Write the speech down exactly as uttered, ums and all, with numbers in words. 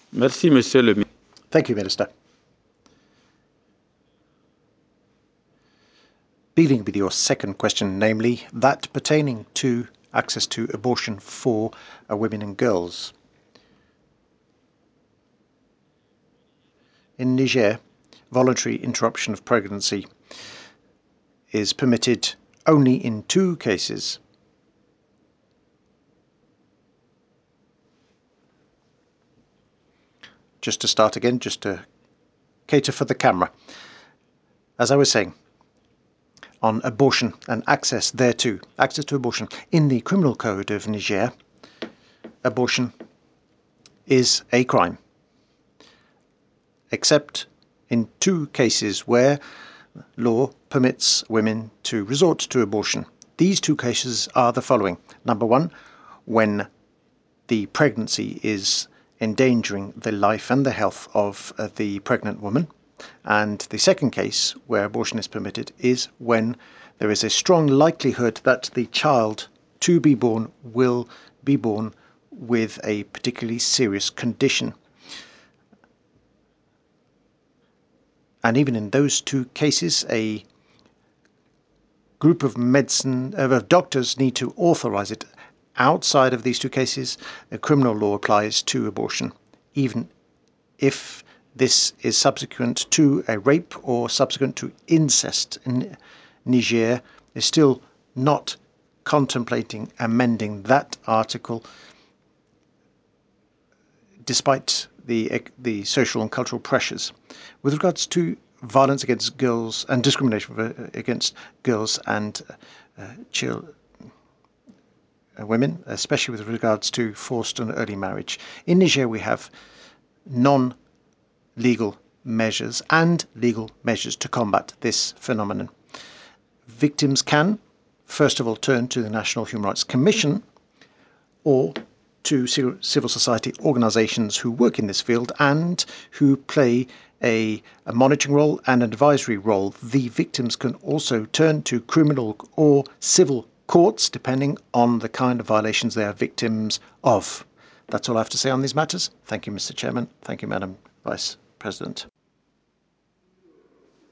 Merci, Monsieur le Ministre. Thank you, Minister. Dealing with your second question, namely that pertaining to access to abortion for uh, women and girls. In Niger, voluntary interruption of pregnancy is permitted only in two cases. Just to start again, just to cater for the camera. As I was saying, on abortion and access thereto, access to abortion. In the criminal code of Niger, abortion is a crime, except in two cases where law permits women to resort to abortion. These two cases are the following. Number one, when the pregnancy is endangering the life and the health of uh, the pregnant woman. And the second case where abortion is permitted is when there is a strong likelihood that the child to be born will be born with a particularly serious condition. And even in those two cases, a group of medicine of doctors need to authorize it. Outside of these two cases, a criminal law applies to abortion, even if this is subsequent to a rape or subsequent to incest. In Niger is still not contemplating amending that article, despite the the social and cultural pressures. With regards to violence against girls and discrimination against girls and uh, children, women, especially with regards to forced and early marriage. In Niger, we have non-legal measures and legal measures to combat this phenomenon. Victims can, first of all, turn to the National Human Rights Commission or to civil society organisations who work in this field and who play a, a monitoring role and an advisory role. The victims can also turn to criminal or civil courts, depending on the kind of violations they are victims of. That's all I have to say on these matters. Thank you, Mister Chairman. Thank you, Madam Vice President.